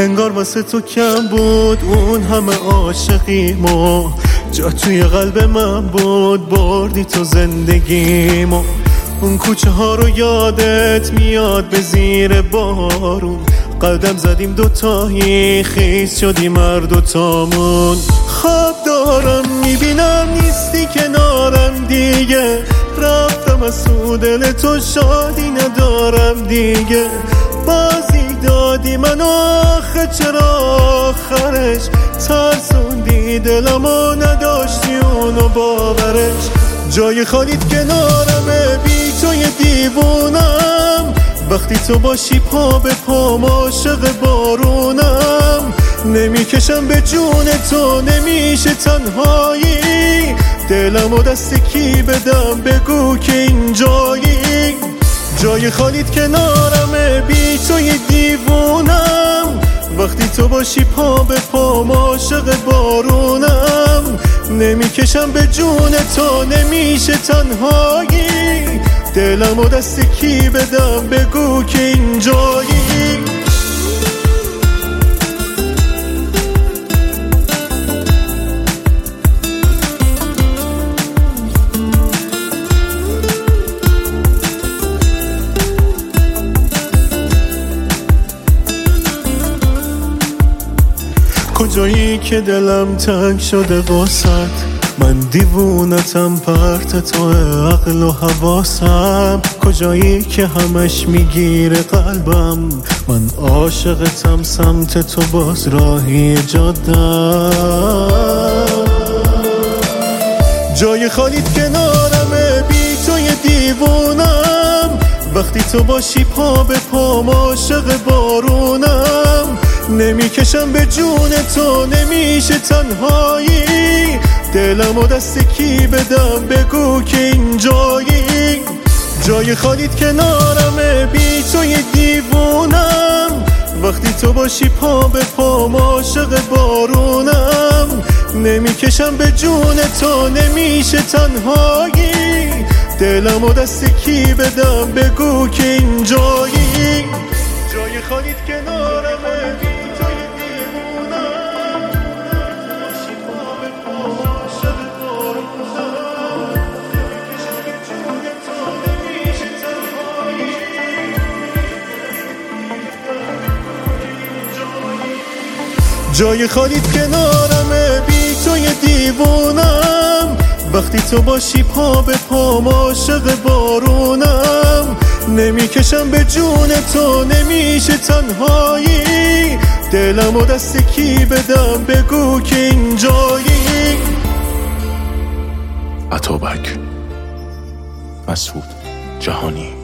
انگار واسه تو کم بود اون همه عاشقیمو، جا توی قلب من بود، بردی تو زندگیمو. اون کوچه ها رو یادت میاد به زیر بارون، قدم زدیم دوتایی خیس شدیم هر دوتامون. خواب دارم میبینم نیستی کنارم دیگه، رفتم از تو دل تو شادی ندارم دیگه. بازی دادی من آخه چرا آخرش ترسوندی دلمو نداشتی اونو باورش. جای خالیت کنارمه بی توی دیوونم، وقتی تو باشی پا به پام عاشق بارونم. نمیکشم به جون تو نمیشه تنهایی، دلمو دست کی بدم بگو که اینجایی. جای خالیت کنارمه بی توی دیوونم، وقتی تو باشی پا به پام عاشق بارونم. نمیکشم به جون تو نمیشه تنهایی، دلمو دست کی بدم بگو که اینجایی. کجایی که دلم تنگ شده واسط، من دیوونتم پرت تو عقل و حواسم. کجایی که همش میگیره قلبم، من عاشقتم سمت تو باز راهی جادم. جای خالیت کنارمه بی توی دیوونم، وقتی تو باشی پا به پام عاشق بارونم. نمیکشم به جون تو نمیشه تنهایی، دلمو دست کی بدم بگو که اینجایی. جای خالیت کنارمه بی توی دیوونم، وقتی تو باشی پا به پام عاشق بارونم. نمیکشم به جون تو نمیشه تنهایی، دلمو دست کی بدم بگو که اینجایی. جای خالیت کنارمه بی توی دیوونم، باشی پا به پام عاشق بارونم. نمیکشم به جون تو نمیشه تنهایی، جای خالیت کنارمه بی توی دیوونم، وقتی تو باشی پا به پام عاشق بارونم. نمیکشم به جون تو نمیشه تنهایی، دلمو دست کی بدم بگو که اینجایی. عطابک، مسعود جهانی.